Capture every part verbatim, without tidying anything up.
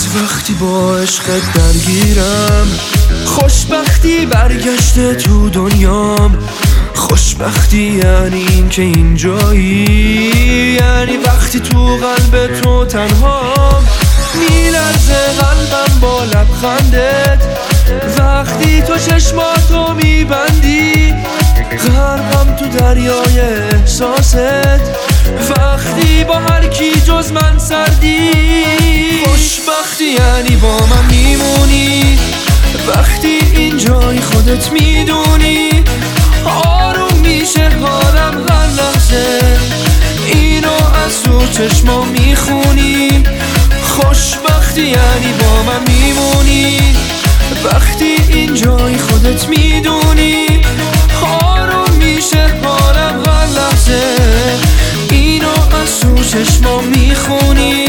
وقتی با عشقت درگیرم، خوشبختی برگشته تو دنیام. خوشبختی یعنی این که اینجایی، یعنی وقتی تو قلب تو تنهام. میلرزه قلبم با لبخندت وقتی تو چشماتو میبندی. غرقم تو دریای احساست وقتی با هر کی جز من سردی. خوشبختی یعنی با من میمونی وقتی اینجای خودت میدونی. آروم میشه حالم هر لحظه، اینو از تو چشما میخونی. خوشبختی یعنی با من میمونی وقتی اینجای خودت میدونی. آروم میشه حالم هر لحظه، اینو از تو چشما میخونی.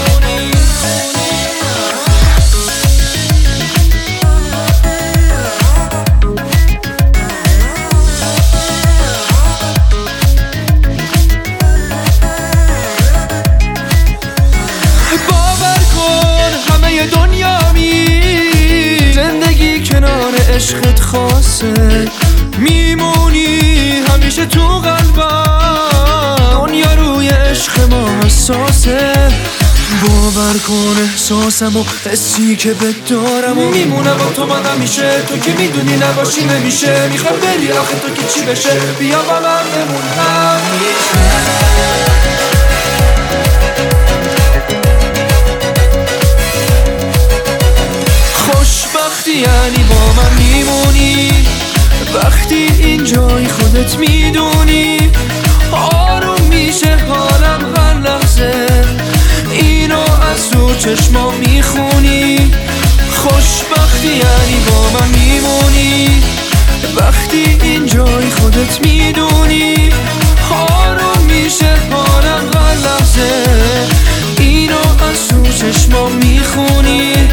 عشقت خاصه میمونی همیشه تو قلبم. دنیا روی عشق ما حساسه، باور کن احساسم و حسی که بهت دارم و میمونم با تو من همیشه. تو که میدونی نباشی نمیشه، میخوام بری آخه تو که چی بشه. بیا با من بمون همیشه. خوشبختی یعنی با من میمونی وقتی اینجای خودت میدونی. آروم میشه حالم هر لحظه، اینو از تو چشما میخونی. خوشبختی یعنی با من میمونی وقتی اینجای خودت میدونی. آروم میشه حالم هر لحظه، اینو از تو چشما میخونی.